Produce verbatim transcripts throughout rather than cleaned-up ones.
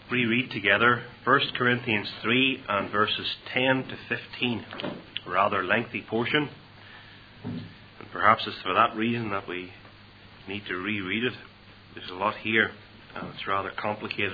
reread together First Corinthians three and verses ten to fifteen. A rather lengthy portion. And perhaps it's for that reason that we need to reread it. There's a lot here and it's rather complicated.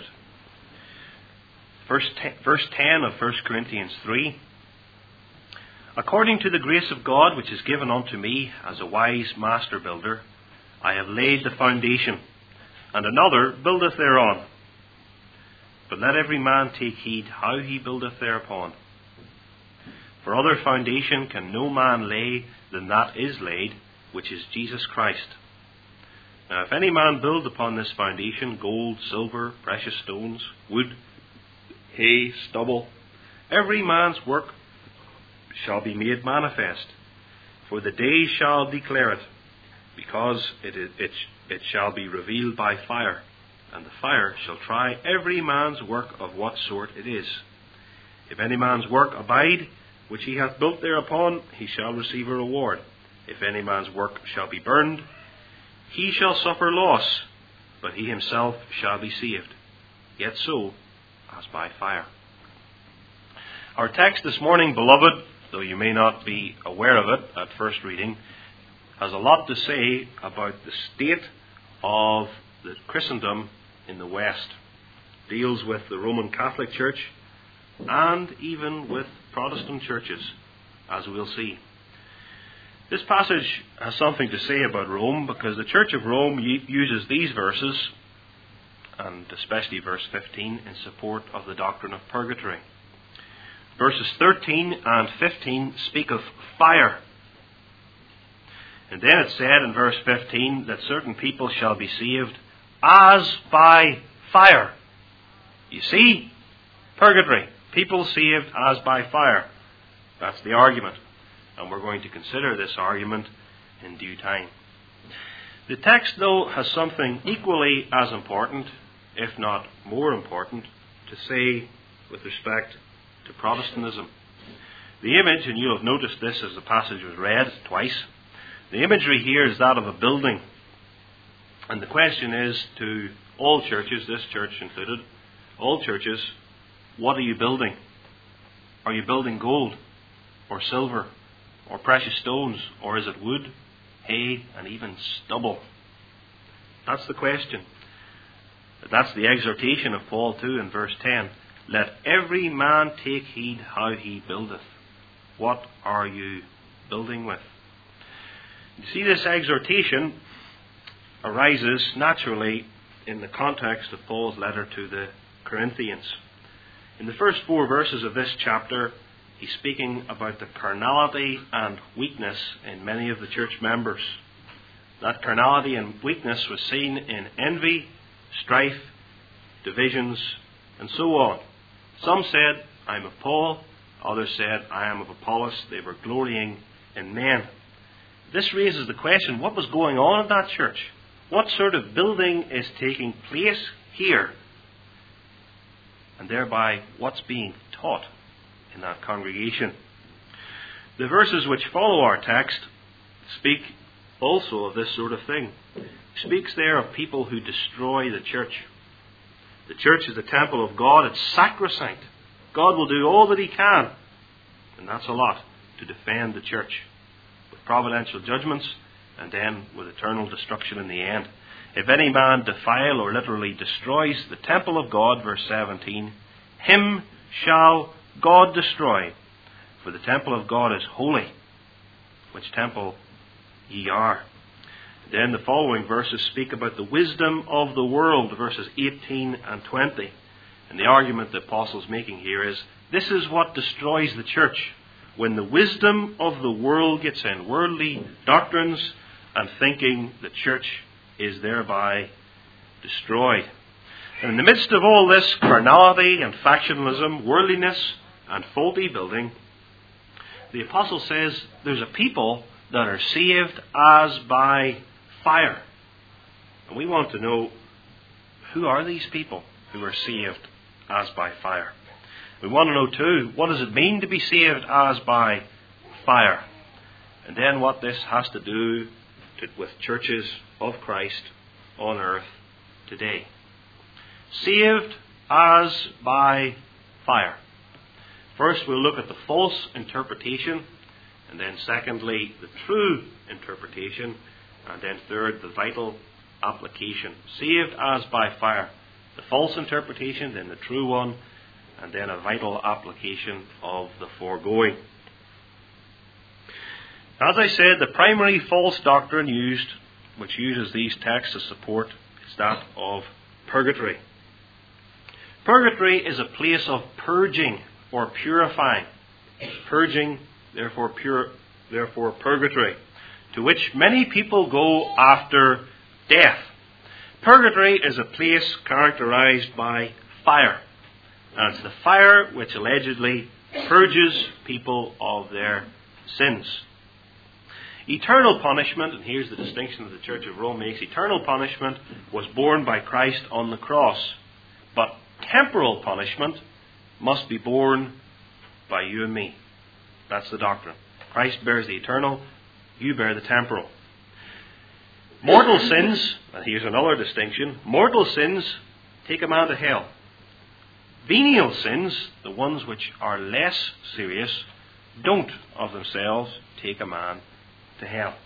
Verse ten of First Corinthians three. According to the grace of God which is given unto me as a wise master builder, I have laid the foundation, and another buildeth thereon. But let every man take heed how he buildeth thereupon. For other foundation can no man lay than that is laid, which is Jesus Christ. Now if any man build upon this foundation gold, silver, precious stones, wood, hay, stubble, every man's work shall be made manifest, for the day shall declare it, because it, it, it, it shall be revealed by fire, and the fire shall try every man's work of what sort it is. If any man's work abide, which he hath built thereupon, he shall receive a reward. If any man's work shall be burned, he shall suffer loss, but he himself shall be saved, yet so as by fire. Our text this morning, beloved, though you may not be aware of it at first reading, has a lot to say about the state of the Christendom in the West. Deals with the Roman Catholic Church and even with Protestant churches, as we'll see. This passage has something to say about Rome because the Church of Rome uses these verses, and especially verse fifteen, in support of the doctrine of purgatory. Verses thirteen and fifteen speak of fire. And then it said in verse fifteen that certain people shall be saved as by fire. You see? Purgatory. People saved as by fire. That's the argument. And we're going to consider this argument in due time. The text, though, has something equally as important, if not more important, to say with respect to Protestantism. The image, and you'll have noticed this as the passage was read twice, the imagery here is that of a building. And the question is to all churches, this church included, all churches, what are you building? Are you building gold or silver or precious stones, or is it wood, hay, and even stubble? That's the question. That's the exhortation of Paul too in verse ten. Let every man take heed how he buildeth. What are you building with? You see, this exhortation arises naturally in the context of Paul's letter to the Corinthians. In the first four verses of this chapter, he's speaking about the carnality and weakness in many of the church members. That carnality and weakness was seen in envy, strife, divisions, and so on. Some said, I am of Paul. Others said, I am of Apollos. They were glorying in men. This raises the question, what was going on in that church? What sort of building is taking place here? And thereby, what's being taught in that congregation? The verses which follow our text speak also of this sort of thing. It speaks there of people who destroy the church. The church is the temple of God. It's sacrosanct. God will do all that he can, and that's a lot, to defend the church with providential judgments and then with eternal destruction in the end. If any man defile or literally destroys the temple of God, verse seventeen, him shall God destroy, for the temple of God is holy, which temple ye are. Then the following verses speak about the wisdom of the world, verses eighteen and twenty. And the argument the apostle's making here is, this is what destroys the church. When the wisdom of the world gets in, worldly doctrines and thinking, the church is thereby destroyed. And in the midst of all this carnality and factionalism, worldliness and faulty building, the apostle says there's a people that are saved as by fire. And we want to know, who are these people who are saved as by fire? We want to know too, what does it mean to be saved as by fire? And then what this has to do to, with churches of Christ on earth today. Saved as by fire. First, we'll look at the false interpretation, and then secondly, the true interpretation, and then third, the vital application. Saved as by fire. The false interpretation, then the true one, and then a vital application of the foregoing. As I said, the primary false doctrine used, which uses these texts as support, is that of purgatory. Purgatory is a place of purging or purifying. Purging, therefore pure, therefore purgatory, to which many people go after death. Purgatory is a place characterized by fire. And it's the fire which allegedly purges people of their sins. Eternal punishment, and here's the distinction that the Church of Rome makes, eternal punishment was borne by Christ on the cross. But temporal punishment must be borne by you and me. That's the doctrine. Christ bears the eternal, you bear the temporal. Mortal sins, and here's another distinction, mortal sins take a man to hell. Venial sins, the ones which are less serious, don't of themselves take a man to hell.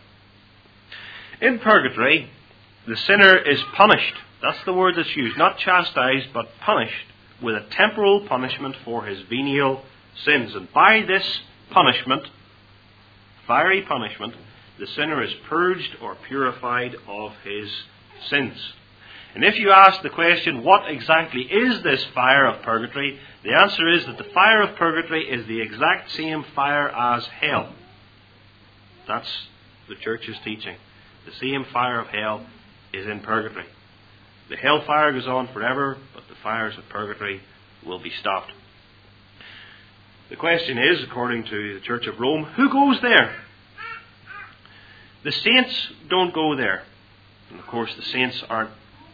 In purgatory, the sinner is punished. That's the word that's used. Not chastised, but punished with a temporal punishment for his venial sins. And by this punishment, fiery punishment, the sinner is purged or purified of his sins. And if you ask the question, what exactly is this fire of purgatory? The answer is that the fire of purgatory is the exact same fire as hell. That's the Church's teaching. The same fire of hell is in purgatory. The hellfire goes on forever, but the fires of purgatory will be stopped. The question is, according to the Church of Rome, who goes there? The saints don't go there. And of course, the saints aren't,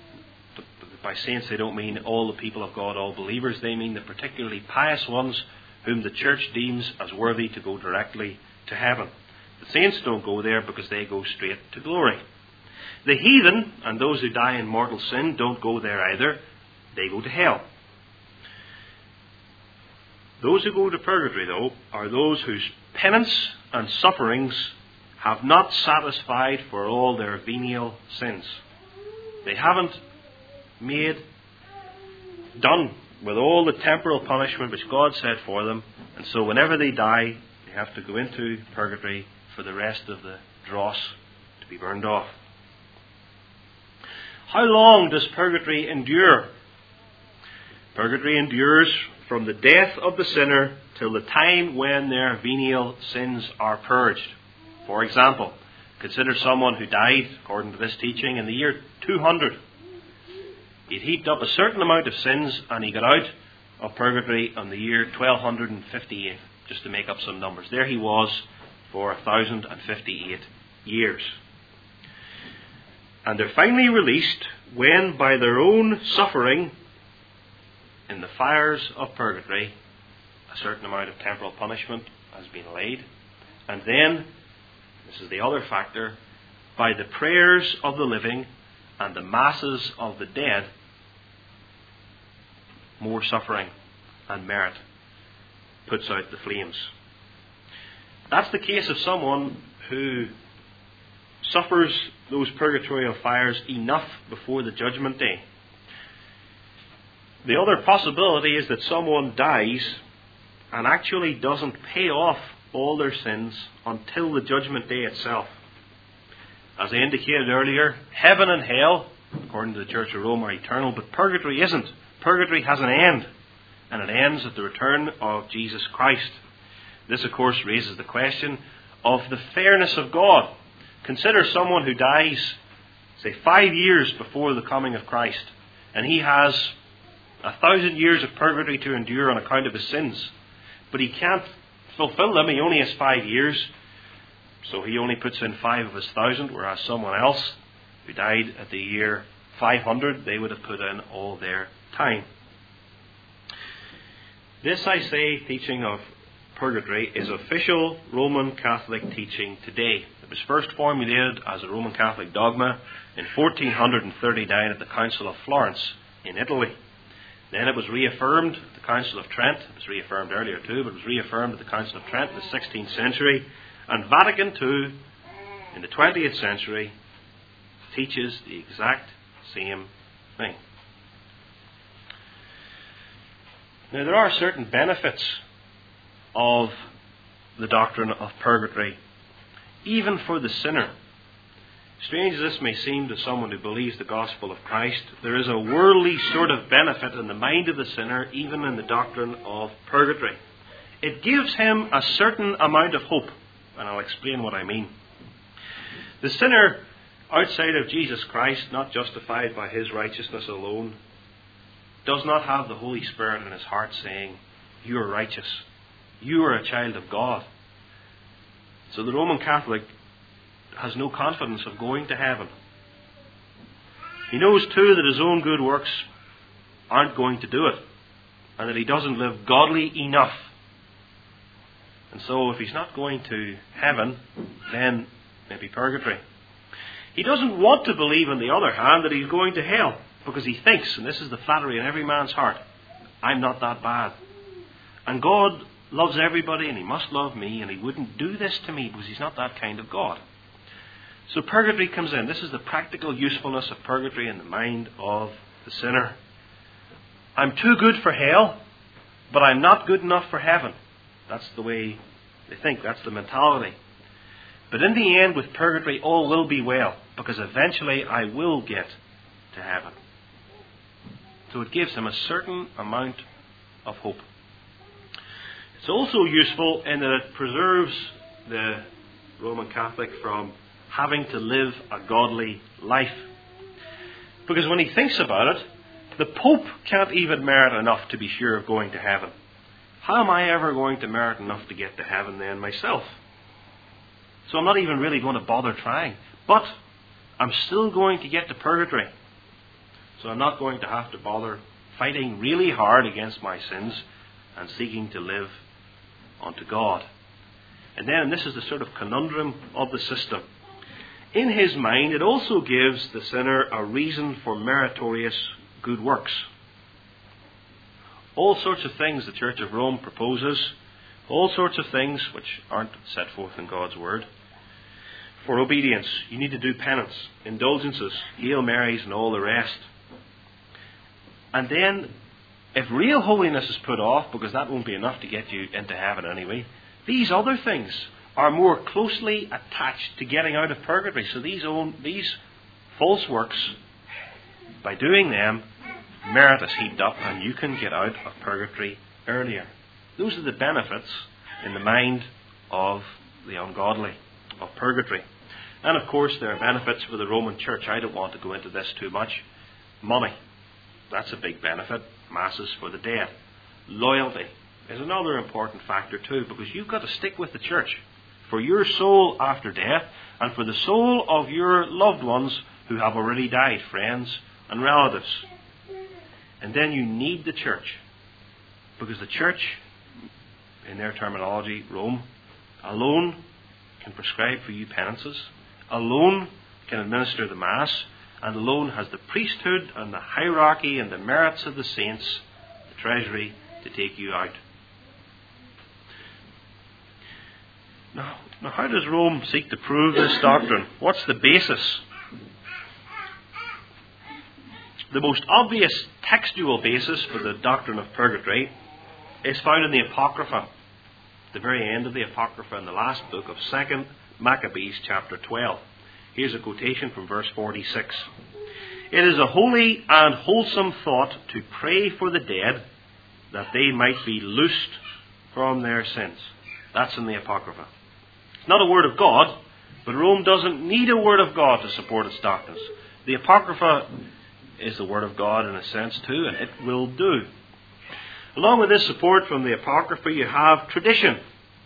by saints they don't mean all the people of God, all believers. They mean the particularly pious ones whom the Church deems as worthy to go directly to heaven. The saints don't go there because they go straight to glory. The heathen and those who die in mortal sin don't go there either. They go to hell. Those who go to purgatory, though, are those whose penance and sufferings have not satisfied for all their venial sins. They haven't made, done with all the temporal punishment which God set for them, and so whenever they die, they have to go into purgatory for the rest of the dross to be burned off. How long does purgatory endure? Purgatory endures from the death of the sinner till the time when their venial sins are purged. For example, consider someone who died, according to this teaching, in the year two hundred. He'd heaped up a certain amount of sins and he got out of purgatory on the year twelve fifty-eight, just to make up some numbers. There he was for one thousand fifty-eight years. And they're finally released when, by their own suffering in the fires of purgatory, a certain amount of temporal punishment has been laid. And then, this is the other factor, by the prayers of the living and the masses of the dead, more suffering and merit puts out the flames. That's the case of someone who suffers those purgatorial fires enough before the judgment day. The other possibility is that someone dies and actually doesn't pay off all their sins until the judgment day itself. As I indicated earlier, heaven and hell, according to the Church of Rome, are eternal, but purgatory isn't. Purgatory has an end, and it ends at the return of Jesus Christ. This, of course, raises the question of the fairness of God. Consider someone who dies, say, five years before the coming of Christ, and he has a thousand years of purgatory to endure on account of his sins. But he can't fulfill them. He only has five years, so he only puts in five of his thousand, whereas someone else who died at the year five hundred, they would have put in all their time. This, I say, teaching of purgatory is official Roman Catholic teaching today. It was first formulated as a Roman Catholic dogma in fourteen thirty-nine at the Council of Florence in Italy. Then it was reaffirmed at the Council of Trent. It was reaffirmed earlier too, but it was reaffirmed at the Council of Trent in the sixteenth century. And Vatican two, in the twentieth century, teaches the exact same thing. Now, there are certain benefits of the doctrine of purgatory, even for the sinner. Strange as this may seem to someone who believes the gospel of Christ, there is a worldly sort of benefit in the mind of the sinner, even in the doctrine of purgatory. It gives him a certain amount of hope, and I'll explain what I mean. The sinner, outside of Jesus Christ, not justified by his righteousness alone, does not have the Holy Spirit in his heart saying, "You are righteous. You are a child of God." So the Roman Catholic has no confidence of going to heaven. He knows too that his own good works aren't going to do it, and that he doesn't live godly enough. And so if he's not going to heaven, then maybe purgatory. He doesn't want to believe, on the other hand, that he's going to hell, because he thinks, and this is the flattery in every man's heart, I'm not that bad. And God loves everybody, and he must love me, and he wouldn't do this to me because he's not that kind of God. So purgatory comes in. This is the practical usefulness of purgatory in the mind of the sinner. I'm too good for hell, but I'm not good enough for heaven. That's the way they think. That's the mentality. But in the end, with purgatory, all will be well, because eventually I will get to heaven. So it gives him a certain amount of hope. It's also useful in that it preserves the Roman Catholic from having to live a godly life. Because when he thinks about it, the Pope can't even merit enough to be sure of going to heaven. How am I ever going to merit enough to get to heaven then myself? So I'm not even really going to bother trying. But I'm still going to get to purgatory. So I'm not going to have to bother fighting really hard against my sins and seeking to live unto God. And then, and this is the sort of conundrum of the system, in his mind it also gives the sinner a reason for meritorious good works. All sorts of things the Church of Rome proposes, all sorts of things which aren't set forth in God's Word. For obedience, you need to do penance, indulgences, Hail Marys and all the rest. And then, if real holiness is put off, because that won't be enough to get you into heaven anyway, these other things are more closely attached to getting out of purgatory. So these own, these false works, by doing them, merit is heaped up and you can get out of purgatory earlier. Those are the benefits in the mind of the ungodly, of purgatory. And of course there are benefits for the Roman Church. I don't want to go into this too much. Money. That's a big benefit. Masses for the dead. Loyalty is another important factor too, because you've got to stick with the church for your soul after death and for the soul of your loved ones who have already died, friends and relatives. And then you need the church, because the church, in their terminology, Rome, alone can prescribe for you penances, alone can administer the Mass, and alone has the priesthood and the hierarchy and the merits of the saints, the treasury, to take you out. Now, now how does Rome seek to prove this doctrine? What's the basis? The most obvious textual basis for the doctrine of purgatory is found in the Apocrypha, the very end of the Apocrypha in the last book of Second Maccabees chapter twelve. Here's a quotation from verse forty-six. It is a holy and wholesome thought to pray for the dead, that they might be loosed from their sins. That's in the Apocrypha. It's not a word of God, but Rome doesn't need a word of God to support its doctrines. The Apocrypha is the word of God in a sense too, and it will do. Along with this support from the Apocrypha, you have tradition.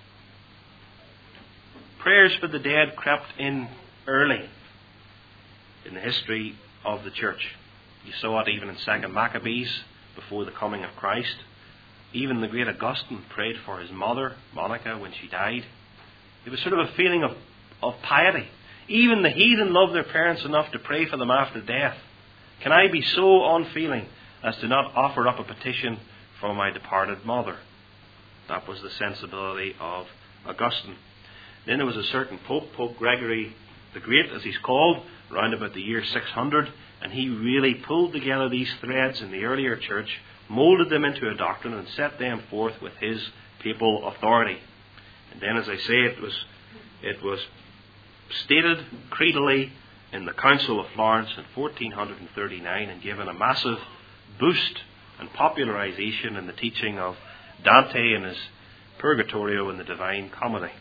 Prayers for the dead crept in early in the history of the church. You saw it even in Second Maccabees, before the coming of Christ. Even the great Augustine prayed for his mother, Monica, when she died. It was sort of a feeling of, of piety. Even the heathen loved their parents enough to pray for them after death. Can I be so unfeeling as to not offer up a petition for my departed mother. That was the sensibility of Augustine. Then there was a certain Pope, Pope Gregory the Great, as he's called, around about the year six hundred, and he really pulled together these threads in the earlier church, moulded them into a doctrine, and set them forth with his papal authority. And then, as I say, it was it was stated creedally in the Council of Florence in fourteen thirty-nine and given a massive boost and popularization in the teaching of Dante and his Purgatorio and the Divine Comedy.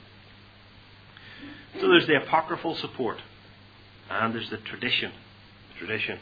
So there's the apocryphal support, and there's the tradition. The tradition.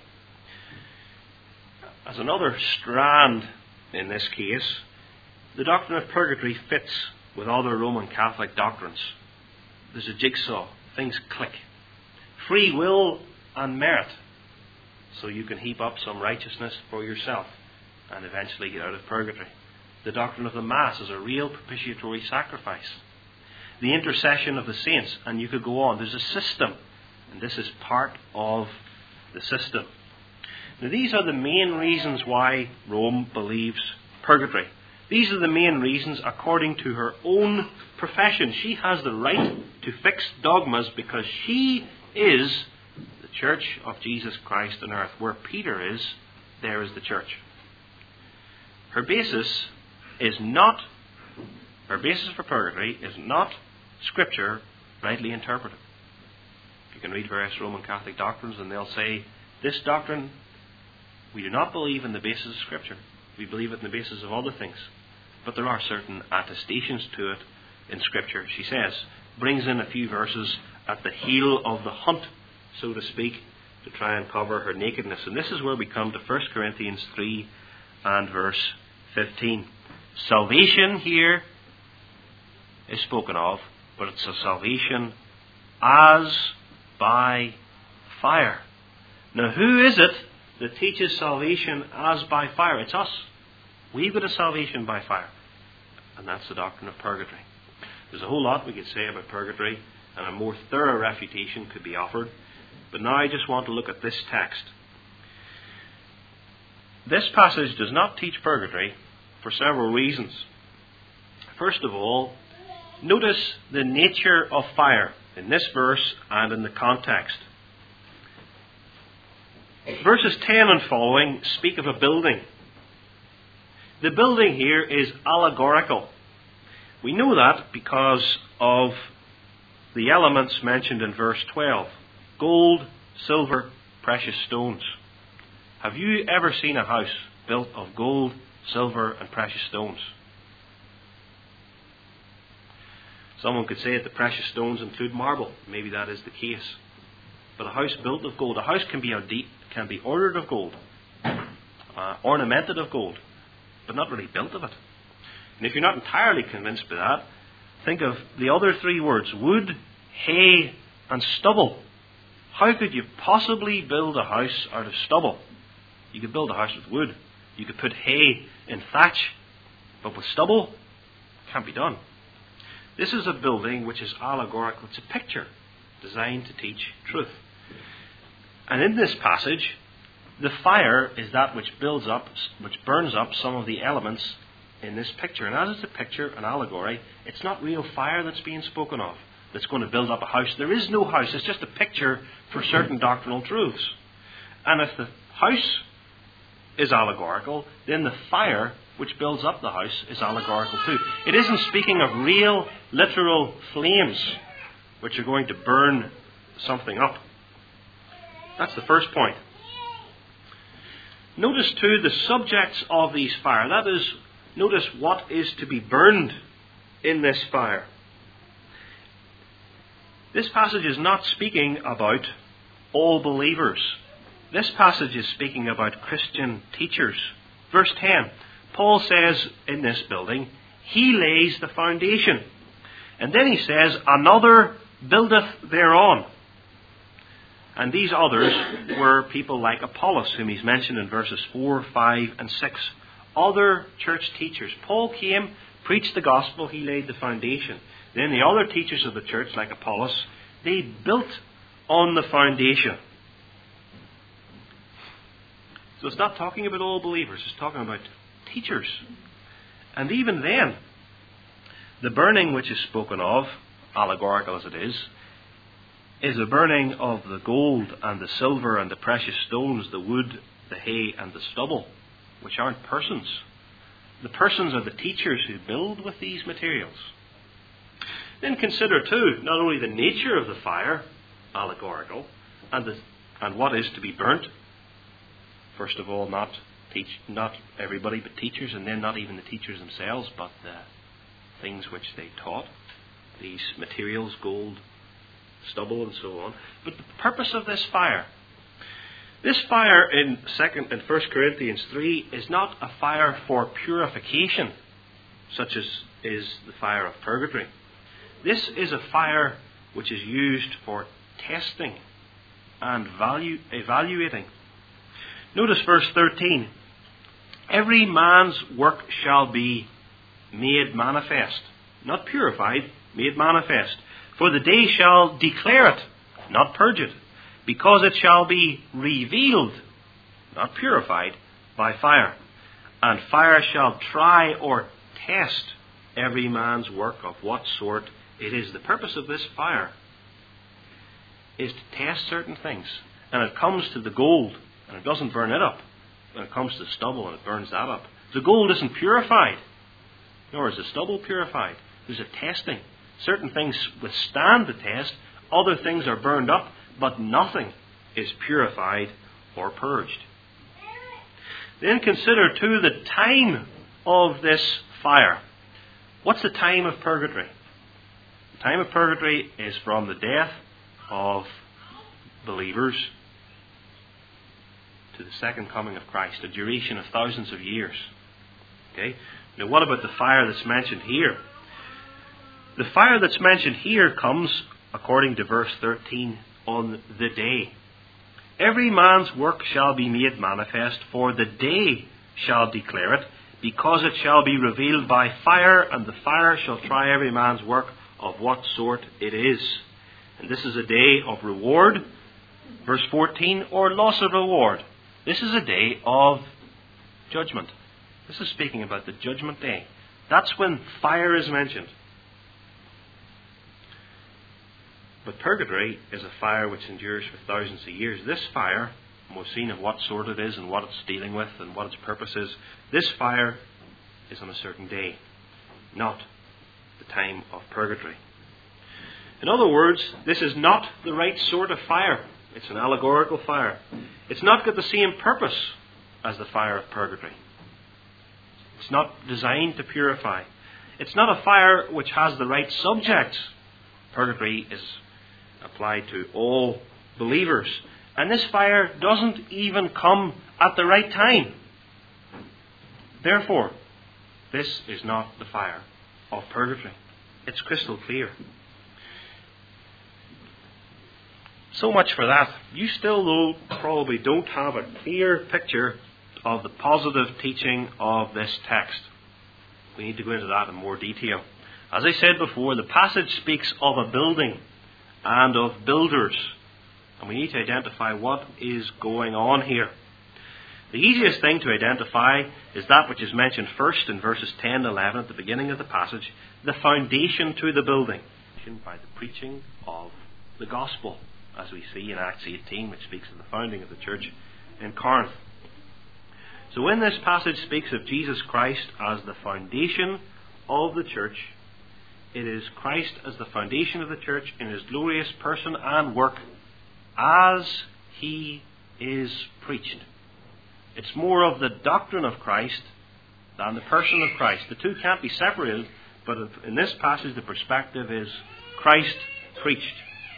As another strand in this case, the doctrine of purgatory fits with other Roman Catholic doctrines. There's a jigsaw. Things click. Free will and merit. So you can heap up some righteousness for yourself and eventually get out of purgatory. The doctrine of the Mass is a real propitiatory sacrifice. The intercession of the saints, and you could go on. There's a system, and this is part of the system. Now, these are the main reasons why Rome believes purgatory. These are the main reasons according to her own profession. She has the right to fix dogmas because she is the Church of Jesus Christ on earth. Where Peter is, there is the church. Her basis is not, her basis for purgatory is not Scripture rightly interpreted. You can read various Roman Catholic doctrines and they'll say, this doctrine, we do not believe in the basis of Scripture. We believe it in the basis of other things. But there are certain attestations to it in Scripture. She says, brings in a few verses at the heel of the hunt, so to speak, to try and cover her nakedness. And this is where we come to First Corinthians three and verse fifteen. Salvation here is spoken of, but it's a salvation as by fire. Now, who is it that teaches salvation as by fire? It's us. We've got a salvation by fire. And that's the doctrine of purgatory. There's a whole lot we could say about purgatory, and a more thorough refutation could be offered. But now I just want to look at this text. This passage does not teach purgatory for several reasons. First of all, notice the nature of fire in this verse and in the context. Verses ten and following speak of a building. The building here is allegorical. We know that because of the elements mentioned in verse twelve. Gold, silver, precious stones. Have you ever seen a house built of gold, silver, and precious stones? Someone could say that the precious stones include marble. Maybe that is the case. But a house built of gold, a house can be can be ordered of gold, uh, ornamented of gold, but not really built of it. And if you're not entirely convinced by that, think of the other three words, wood, hay, and stubble. How could you possibly build a house out of stubble? You could build a house with wood. You could put hay in thatch, but with stubble, it can't be done. This is a building which is allegorical. It's a picture designed to teach truth. And in this passage, the fire is that which builds up, which burns up some of the elements in this picture. And as it's a picture, an allegory, it's not real fire that's being spoken of that's going to build up a house. There is no house. It's just a picture for certain doctrinal truths. And if the house is allegorical, then the fire which builds up the house is allegorical too. It isn't speaking of real, literal flames which are going to burn something up. That's the first point. Notice too the subjects of these fire. That is, notice what is to be burned in this fire. This passage is not speaking about all believers. This passage is speaking about Christian teachers. Verse ten, Paul says in this building, he lays the foundation. And then he says, another buildeth thereon. And these others were people like Apollos, whom he's mentioned in verses four, five, and six. Other church teachers. Paul came, preached the gospel, he laid the foundation. Then the other teachers of the church, like Apollos, they built on the foundation. So it's not talking about all believers, it's talking about teachers. And even then, the burning which is spoken of, allegorical as it is, is a burning of the gold and the silver and the precious stones, the wood, the hay and the stubble, which aren't persons. The persons are the teachers who build with these materials. Then consider too, not only the nature of the fire, allegorical, and the, and what is to be burnt. First of all, not teach, not everybody, but teachers, and then not even the teachers themselves, but the things which they taught. These materials, gold, stubble, and so on. But the purpose of this fire, this fire in second and First Corinthians three is not a fire for purification, such as is the fire of purgatory. This is a fire which is used for testing and value, evaluating. Notice verse thirteen. Every man's work shall be made manifest. Not purified, made manifest. For the day shall declare it, not purge it, because it shall be revealed, not purified, by fire. And fire shall try or test every man's work of what sort it is. The purpose of this fire is to test certain things. And it comes to the gold, and it doesn't burn it up. When it comes to the stubble, and it burns that up. The gold isn't purified, nor is the stubble purified. There's a testing. Certain things withstand the test, other things are burned up, but nothing is purified or purged. Then consider too the time of this fire. What's the time of purgatory? The time of purgatory is from the death of believers to the second coming of Christ, a duration of thousands of years. Okay? Now what about the fire that's mentioned here? The fire that's mentioned here comes, according to verse thirteen, on the day. Every man's work shall be made manifest, for the day shall declare it, because it shall be revealed by fire, and the fire shall try every man's work of what sort it is. And this is a day of reward, verse fourteen, or loss of reward. This is a day of judgment. This is speaking about the judgment day. That's when fire is mentioned. But purgatory is a fire which endures for thousands of years. This fire, and we've seen of what sort it is and what it's dealing with and what its purpose is, this fire is on a certain day, not the time of purgatory. In other words, this is not the right sort of fire. It's an allegorical fire. It's not got the same purpose as the fire of purgatory. It's not designed to purify. It's not a fire which has the right subject. Purgatory is applied to all believers. And this fire doesn't even come at the right time. Therefore, this is not the fire of purgatory. It's crystal clear. So much for that. You still, though, probably don't have a clear picture of the positive teaching of this text. We need to go into that in more detail. As I said before, the passage speaks of a building and of builders. And we need to identify what is going on here. The easiest thing to identify is that which is mentioned first in verses ten and eleven at the beginning of the passage, the foundation to the building, by the preaching of the gospel, as we see in Acts eighteen, which speaks of the founding of the church in Corinth. So when this passage speaks of Jesus Christ as the foundation of the church, it is Christ as the foundation of the church in his glorious person and work as he is preached. It's more of the doctrine of Christ than the person of Christ. The two can't be separated, but in this passage the perspective is Christ preached.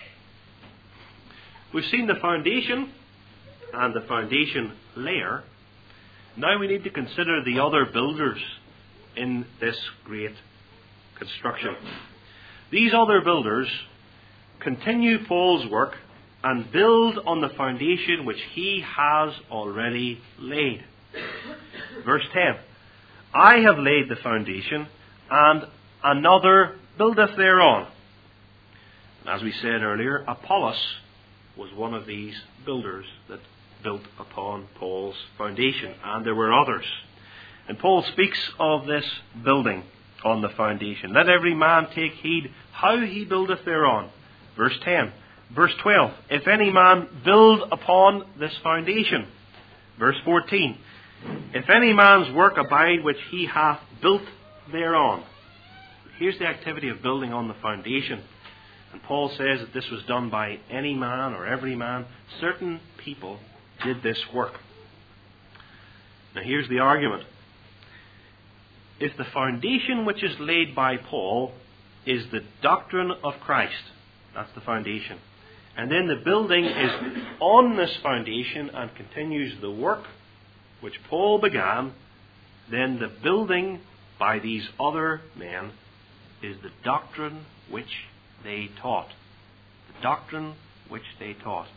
We've seen the foundation and the foundation layer. Now we need to consider the other builders in this great construction. These other builders continue Paul's work and build on the foundation which he has already laid. Verse ten. I have laid the foundation, and another buildeth thereon. As we said earlier, Apollos was one of these builders that built upon Paul's foundation. And there were others. And Paul speaks of this building on the foundation. Let every man take heed how he buildeth thereon. Verse ten. Verse twelve. If any man build upon this foundation. Verse fourteen. If any man's work abide which he hath built thereon. Here's the activity of building on the foundation. And Paul says that this was done by any man or every man. Certain people did this work. Now here's the argument. If the foundation which is laid by Paul is the doctrine of Christ, that's the foundation, and then the building is on this foundation and continues the work which Paul began, then the building by these other men is the doctrine which they taught. The doctrine which they taught.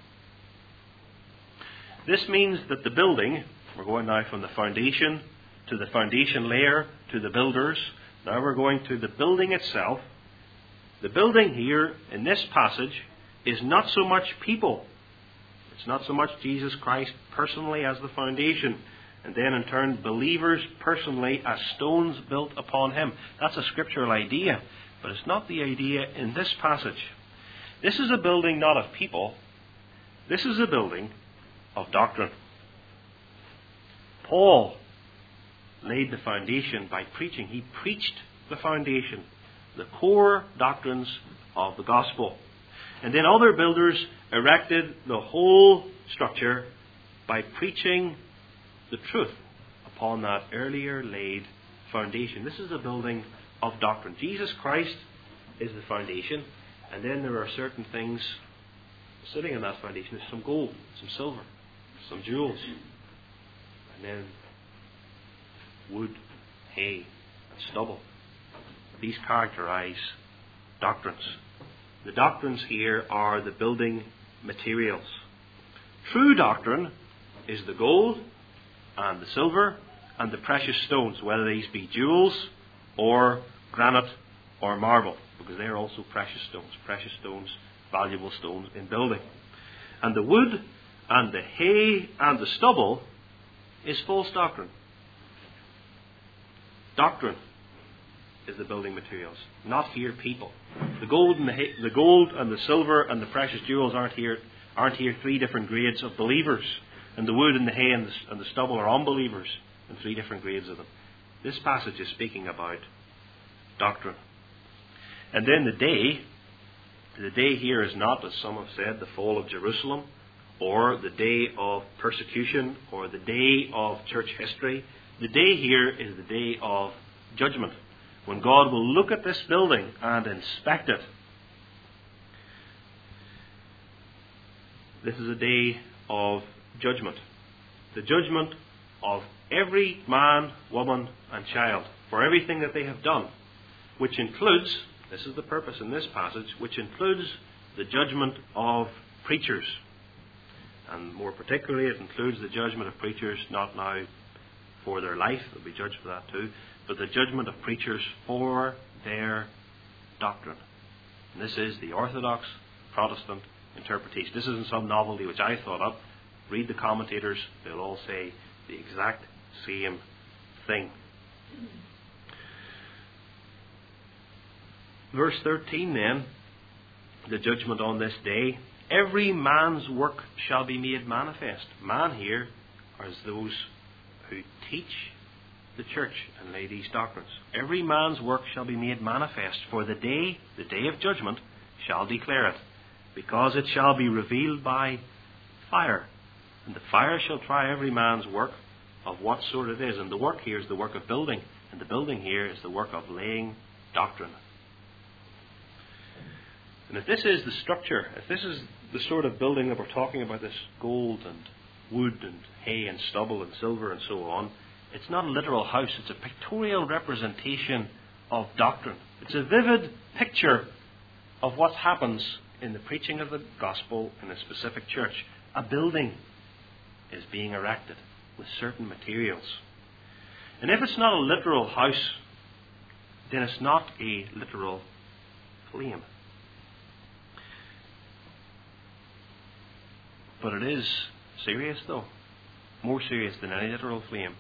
This means that the building, we're going now from the foundation to the foundation layer to the builders. Now we're going to the building itself. The building here in this passage is not so much people. It's not so much Jesus Christ personally as the foundation, and then in turn believers personally as stones built upon him. That's a scriptural idea, but it's not the idea in this passage. This is a building not of people. This is a building of doctrine. Paul laid the foundation by preaching. He preached the foundation, the core doctrines of the gospel. And then other builders erected the whole structure by preaching the truth upon that earlier laid foundation. This is a building of doctrine. Jesus Christ is the foundation, and then there are certain things sitting on that foundation. There's some gold, some silver, some jewels, and then wood, hay, and stubble. These characterize doctrines. The doctrines here are the building materials. True doctrine is the gold and the silver and the precious stones, whether these be jewels or granite or marble, because they are also precious stones. Precious stones, valuable stones in building. And the wood and the hay and the stubble is false doctrine. Doctrine is the building materials, not here people. The gold and the, hay, the gold and the silver and the precious jewels aren't here. Aren't here three different grades of believers, and the wood and the hay and the, and the stubble are unbelievers, and three different grades of them. This passage is speaking about doctrine. And then the day, the day here is not, as some have said, the fall of Jerusalem, or the day of persecution, or the day of church history. The day here is the day of judgment, when God will look at this building and inspect it. This is a day of judgment. The judgment of every man, woman, and child for everything that they have done, which includes, this is the purpose in this passage, which includes the judgment of preachers. And more particularly, it includes the judgment of preachers not now for their life, they'll be judged for that too, but the judgment of preachers for their doctrine. And this is the Orthodox Protestant interpretation. This isn't some novelty which I thought up. Read the commentators, they'll all say the exact same thing. Verse thirteen then, the judgment on this day. Every man's work shall be made manifest. Man here is those who teach the church and lay these doctrines. Every man's work shall be made manifest, for the day, the day of judgment, shall declare it, because it shall be revealed by fire. And the fire shall try every man's work of what sort it is. And the work here is the work of building, and the building here is the work of laying doctrine. And if this is the structure, if this is the sort of building that we're talking about, this gold and wood and hay and stubble and silver and so on, it's not a literal house. It's a pictorial representation of doctrine. It's a vivid picture of what happens in the preaching of the gospel in a specific church. A building is being erected with certain materials. And if it's not a literal house, then it's not a literal claim. But it is serious though. More serious than any literal flame.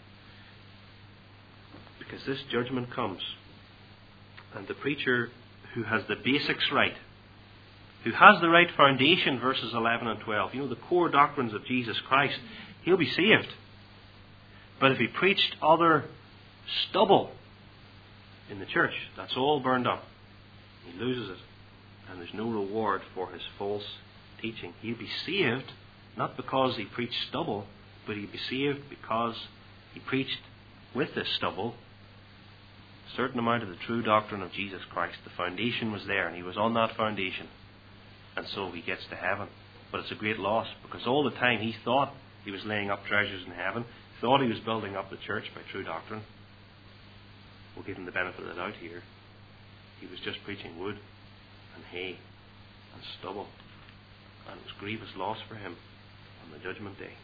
Because this judgment comes. And the preacher who has the basics right, who has the right foundation, verses eleven and twelve, you know, the core doctrines of Jesus Christ, he'll be saved. But if he preached other stubble in the church, that's all burned up. He loses it. And there's no reward for his false teaching. He'll be saved, not because he preached stubble, but he'll be saved because he preached with this stubble a certain amount of the true doctrine of Jesus Christ. The foundation was there, and he was on that foundation. And so he gets to heaven. But it's a great loss, because all the time he thought he was laying up treasures in heaven, thought he was building up the church by true doctrine. We'll give him the benefit of the doubt here. He was just preaching wood and hay and stubble. And it was grievous loss for him on the judgment day.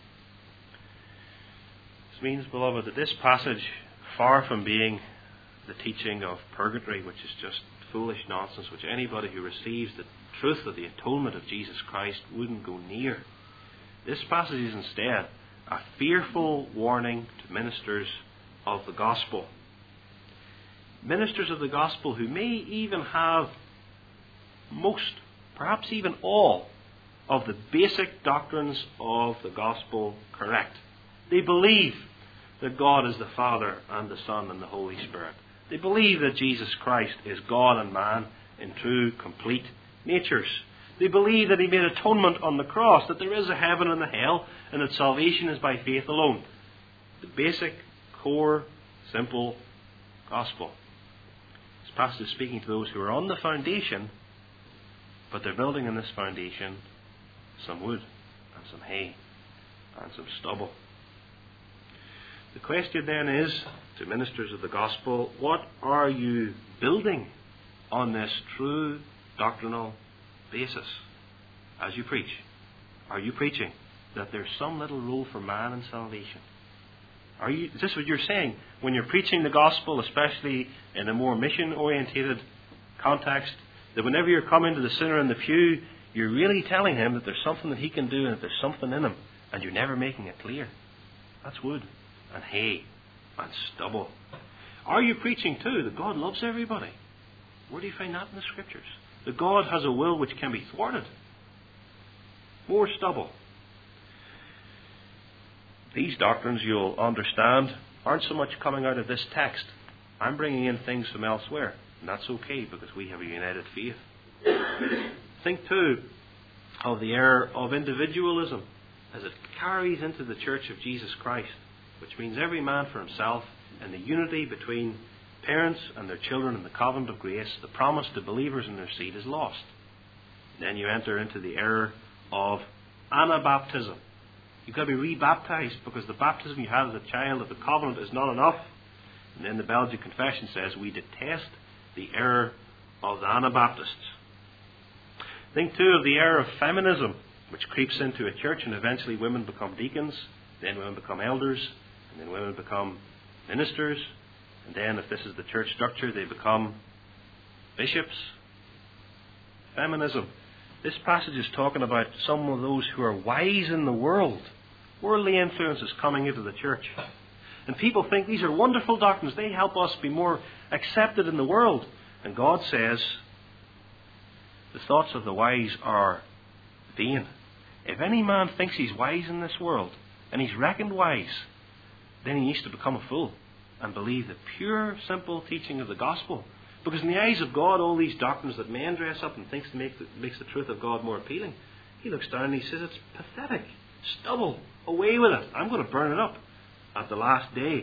This means, beloved, that this passage, far from being the teaching of purgatory, which is just foolish nonsense, which anybody who receives the truth of the atonement of Jesus Christ wouldn't go near. This passage is instead a fearful warning to ministers of the gospel. Ministers of the gospel who may even have most, perhaps even all, of the basic doctrines of the gospel correct. They believe that God is the Father and the Son and the Holy Spirit. They believe that Jesus Christ is God and man in true, complete natures. They believe that he made atonement on the cross, that there is a heaven and a hell, and that salvation is by faith alone. The basic, core, simple gospel. This passage is speaking to those who are on the foundation, but they're building on this foundation some wood and some hay and some stubble. The question then is, to ministers of the gospel, what are you building on this true doctrinal basis as you preach? Are you preaching that there's some little rule for man in salvation? Are you, is this what you're saying when you're preaching the gospel, especially in a more mission-orientated context, that whenever you're coming to the sinner in the pew, you're really telling him that there's something that he can do and that there's something in him, and you're never making it clear? That's wood and hay and stubble. Are you preaching too that God loves everybody? Where do you find that in the Scriptures? That God has a will which can be thwarted? More stubble. These doctrines, you'll understand, aren't so much coming out of this text. I'm bringing in things from elsewhere, and that's okay because we have a united faith. Think too of the error of individualism as it carries into the Church of Jesus Christ, which means every man for himself, and the unity between parents and their children in the covenant of grace, the promise to believers in their seed, is lost. Then you enter into the error of anabaptism. You've got to be rebaptized because the baptism you had as a child of the covenant is not enough. And then the Belgian Confession says we detest the error of the Anabaptists. Think too of the error of feminism, which creeps into a church, and eventually women become deacons, then women become elders, and then women become ministers, and then if this is the church structure, they become bishops. Feminism. This passage is talking about some of those who are wise in the world. Worldly influences coming into the church. And people think these are wonderful doctrines. They help us be more accepted in the world. And God says, the thoughts of the wise are vain. If any man thinks he's wise in this world, and he's reckoned wise, then he needs to become a fool and believe the pure, simple teaching of the gospel. Because in the eyes of God, all these doctrines that men dress up and thinks make the, makes the truth of God more appealing, he looks down and he says, it's pathetic. Stubble. Away with it. I'm going to burn it up at the last day.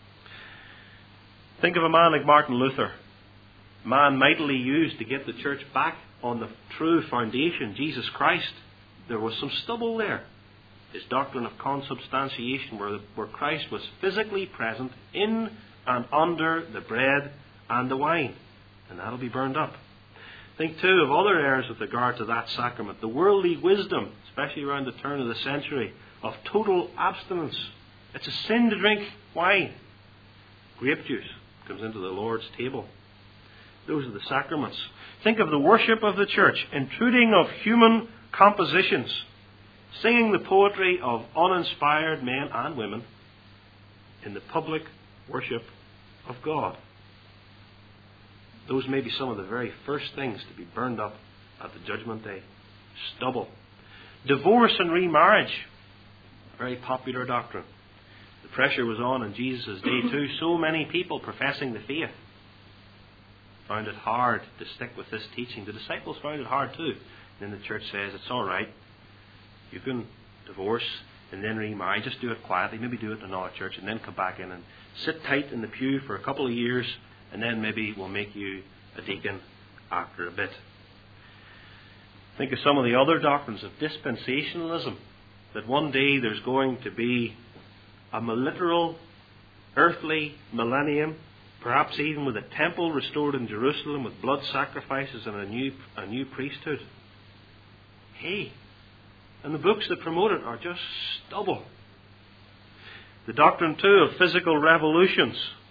Think of a man like Martin Luther. A man mightily used to get the church back on the true foundation, Jesus Christ. There was some stubble there. His doctrine of consubstantiation, where, the, where Christ was physically present in and under the bread and the wine. And that'll be burned up. Think too of other errors with regard to that sacrament. The worldly wisdom, especially around the turn of the century, of total abstinence. It's a sin to drink wine. Grape juice comes into the Lord's table. Those are the sacraments. Think of the worship of the church, intruding of human compositions singing the poetry of uninspired men and women in the public worship of God. Those may be some of the very first things to be burned up at the judgment day. Stubble. Divorce and remarriage. A very popular doctrine. The pressure was on in Jesus' day too. So many people professing the faith found it hard to stick with this teaching. The disciples found it hard too. And then the church says, it's all right. You can divorce and then remarry. Just do it quietly. Maybe do it in another church and then come back in and sit tight in the pew for a couple of years, and then maybe we'll make you a deacon after a bit. Think of some of the other doctrines of dispensationalism, that one day there's going to be a literal earthly millennium, perhaps even with a temple restored in Jerusalem with blood sacrifices and a new, a new priesthood. Hey, and the books that promote it are just stubble. The doctrine too of physical revolutions,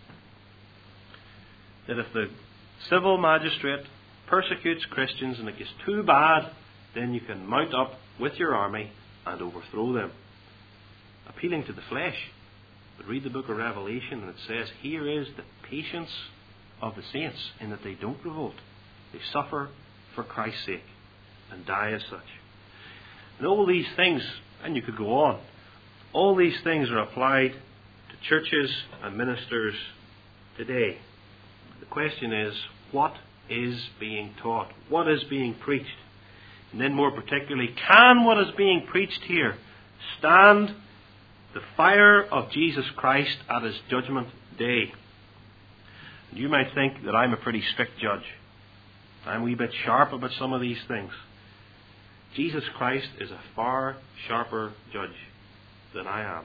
that if the civil magistrate persecutes Christians and it gets too bad, then you can mount up with your army and overthrow them. Appealing to the flesh. But read the book of Revelation and it says, here is the patience of the saints in that they don't revolt. They suffer for Christ's sake and die as such. And all these things, and you could go on, all these things are applied to churches and ministers today. The question is, what is being taught? What is being preached? And then more particularly, can what is being preached here stand the fire of Jesus Christ at His judgment day? And you might think that I'm a pretty strict judge. I'm a wee bit sharp about some of these things. Jesus Christ is a far sharper judge than I am.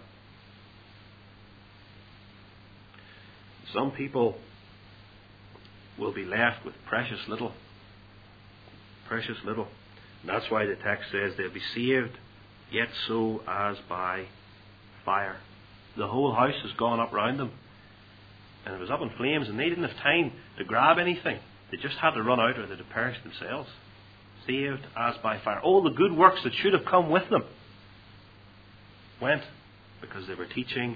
Some people will be left with precious little. Precious little. And that's why the text says they'll be saved, yet so as by fire. The whole house has gone up round them. And it was up in flames, and they didn't have time to grab anything. They just had to run out or they'd have perished themselves. Saved as by fire. All the good works that should have come with them went because they were teaching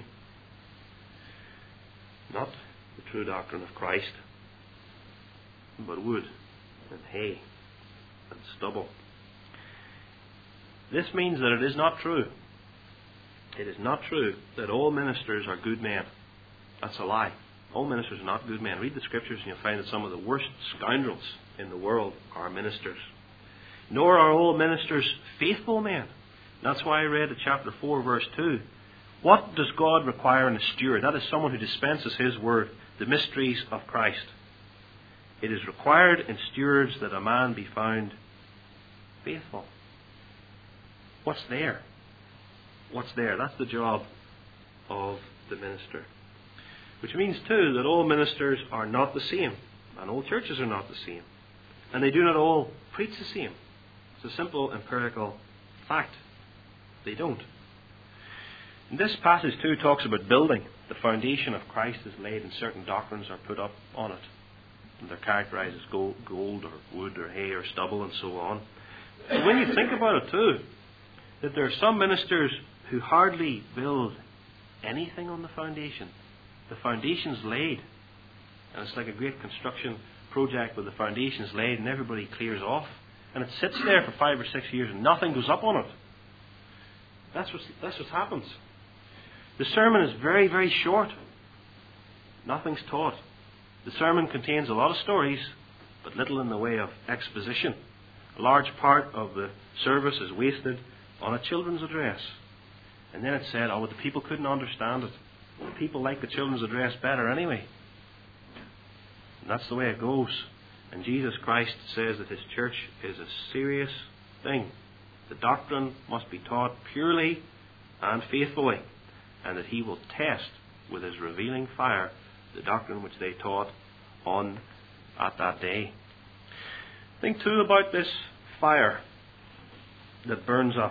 not the true doctrine of Christ, but wood and hay and stubble. This means that it is not true. It is not true that all ministers are good men. That's a lie. All ministers are not good men. Read the scriptures and you'll find that some of the worst scoundrels in the world are ministers. Nor are all ministers faithful men. That's why I read in chapter four, verse two. What does God require in a steward? That is someone who dispenses His word, the mysteries of Christ. It is required in stewards that a man be found faithful. What's there? What's there? That's the job of the minister. Which means too that all ministers are not the same. And all churches are not the same. And they do not all preach the same. It's a simple empirical fact. They don't. And this passage too talks about building. The foundation of Christ is laid and certain doctrines are put up on it. And they're characterized as gold, gold or wood or hay or stubble and so on. But when you think about it too, that there are some ministers who hardly build anything on the foundation. The foundation's laid. And it's like a great construction project where the foundation's laid and everybody clears off. And it sits there for five or six years and nothing goes up on it. That's what, that's what happens. The sermon is very, very short. Nothing's taught. The sermon contains a lot of stories, but little in the way of exposition. A large part of the service is wasted on a children's address. And then it said, oh, well, the people couldn't understand it. Well, the people like the children's address better anyway. And that's the way it goes. And Jesus Christ says that His church is a serious thing. The doctrine must be taught purely and faithfully, and that He will test with His revealing fire the doctrine which they taught on at that day. Think too about this fire that burns up.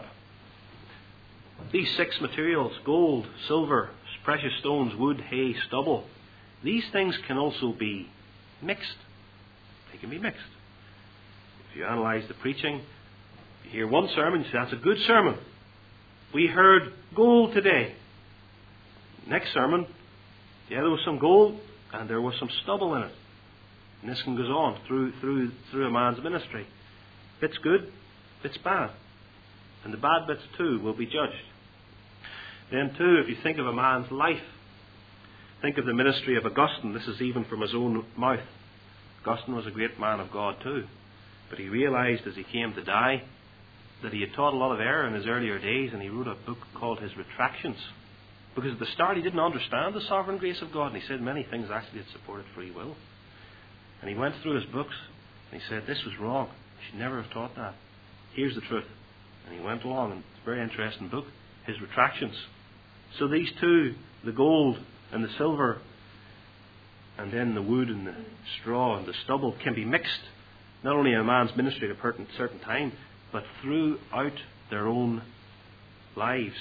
These six materials, gold, silver, precious stones, wood, hay, stubble, these things can also be mixed. They can be mixed. If you analyze the preaching, you hear one sermon, you say, that's a good sermon. We heard gold today. Next sermon, yeah, there was some gold and there was some stubble in it. And this one goes on through through through a man's ministry. Bits good, bits bad. And the bad bits too will be judged. Then too, if you think of a man's life, think of the ministry of Augustine. This is even from his own mouth. Augustine was a great man of God too. But he realized as he came to die that he had taught a lot of error in his earlier days, and he wrote a book called his Retractions. Because at the start he didn't understand the sovereign grace of God, and he said many things actually that supported free will. And he went through his books and he said, this was wrong. I should never have taught that. Here's the truth. And he went along, and it's a very interesting book, his Retractions. So these two, the gold and the silver, and then the wood and the straw and the stubble, can be mixed, not only in a man's ministry at a certain time, but throughout their own lives.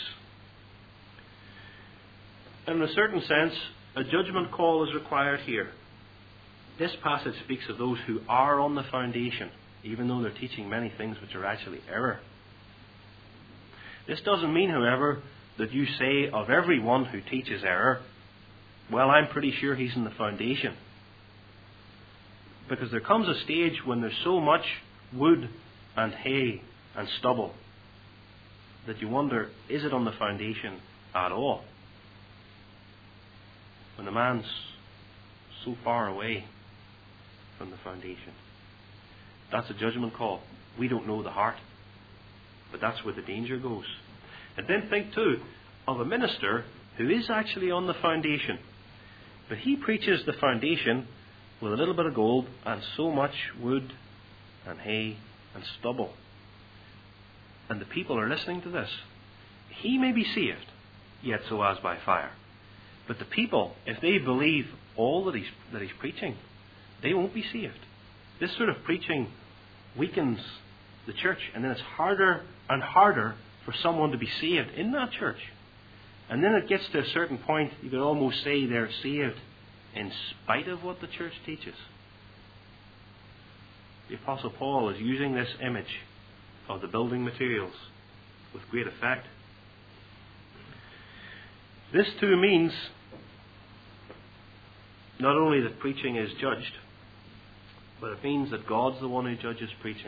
And in a certain sense, a judgment call is required here. This passage speaks of those who are on the foundation, even though they're teaching many things which are actually error. This doesn't mean, however, that you say of everyone who teaches error, well, I'm pretty sure he's in the foundation. Because there comes a stage when there's so much wood and hay and stubble that you wonder, is it on the foundation at all? When the man's so far away from the foundation. That's a judgment call. We don't know the heart. But that's where the danger goes. And then think too of a minister who is actually on the foundation. But he preaches the foundation with a little bit of gold and so much wood and hay and stubble. And the people are listening to this. He may be saved, yet so as by fire. But the people, if they believe all that he's, that he's preaching, they won't be saved. This sort of preaching weakens the church, and then it's harder and harder for someone to be saved in that church. And then it gets to a certain point, you could almost say they're saved in spite of what the church teaches. The Apostle Paul is using this image of the building materials with great effect. This too means not only that preaching is judged, but it means that God's the one who judges preaching.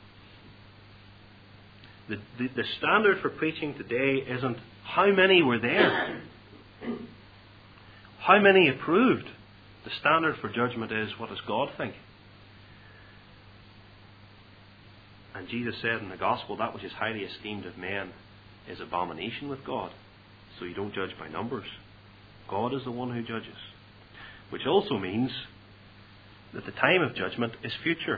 The, the, the standard for preaching today isn't how many were there, how many approved. The standard for judgment is, what does God think? And Jesus said in the Gospel, that which is highly esteemed of men is abomination with God. So you don't judge by numbers. God is the one who judges. Which also means that the time of judgment is future.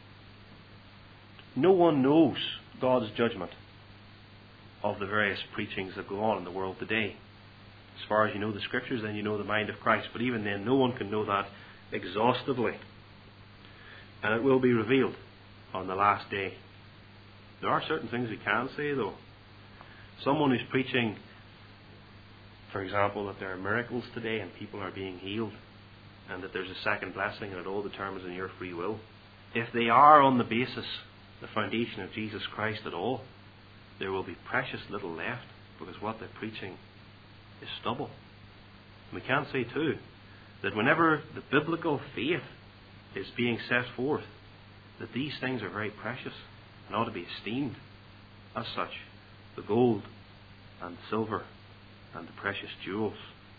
No one knows God's judgment of the various preachings that go on in the world today. As far as you know the Scriptures, then you know the mind of Christ. But even then, no one can know that exhaustively. And it will be revealed on the last day. There are certain things we can say, though. Someone who's preaching, for example, that there are miracles today and people are being healed, and that there's a second blessing and it all determines in your free will. If they are on the basis, the foundation of Jesus Christ at all, there will be precious little left, because what they're preaching is stubble. And we can say too that whenever the biblical faith is being set forth, that these things are very precious and ought to be esteemed as such. The gold and silver and the precious jewels.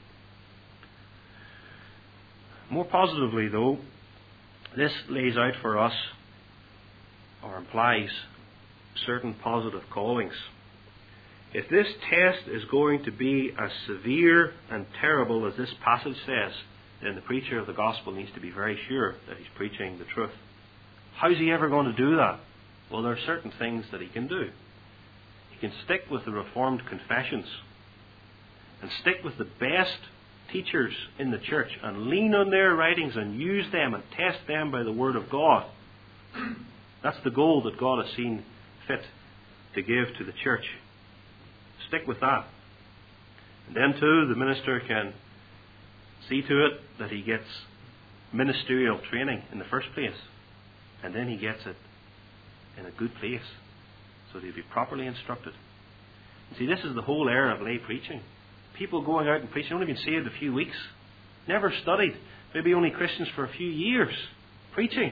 More positively, though, this lays out for us, or implies, certain positive callings. If this test is going to be as severe and terrible as this passage says, then the preacher of the gospel needs to be very sure that he's preaching the truth. How's he ever going to do that? Well, there are certain things that he can do. He can stick with the Reformed confessions and stick with the best teachers in the church and lean on their writings and use them and test them by the Word of God. That's the goal that God has seen fit to give to the church. Stick with that. And then too, the minister can see to it that he gets ministerial training in the first place. And then he gets it in a good place, so that he'll be properly instructed. See, this is the whole era of lay preaching. People going out and preaching, only been saved a few weeks, never studied, maybe only Christians for a few years, preaching.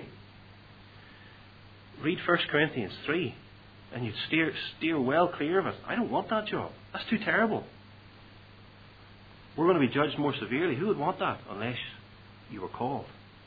Read First Corinthians three, and you'd steer, steer well clear of it. I don't want that job. That's too terrible. We're going to be judged more severely. Who would want that unless you were called?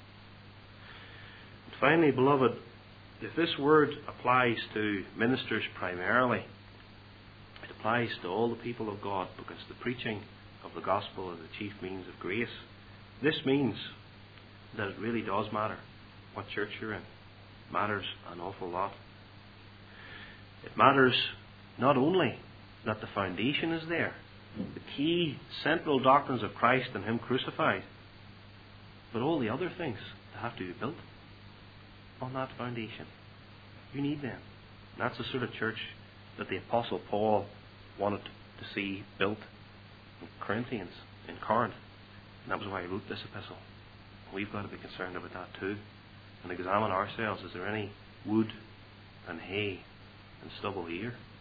And finally, beloved, if this word applies to ministers primarily, it applies to all the people of God, because the preaching of the gospel is the chief means of grace. This means that it really does matter what church you're in. It matters an awful lot. It matters not only that the foundation is there, the key central doctrines of Christ and Him crucified, but all the other things that have to be built on that foundation. You need them. And that's the sort of church that the Apostle Paul wanted to see built in Corinthians, in Corinth. And that was why he wrote this epistle. We've got to be concerned about that too. And examine ourselves. Is there any wood and hay and stubble here?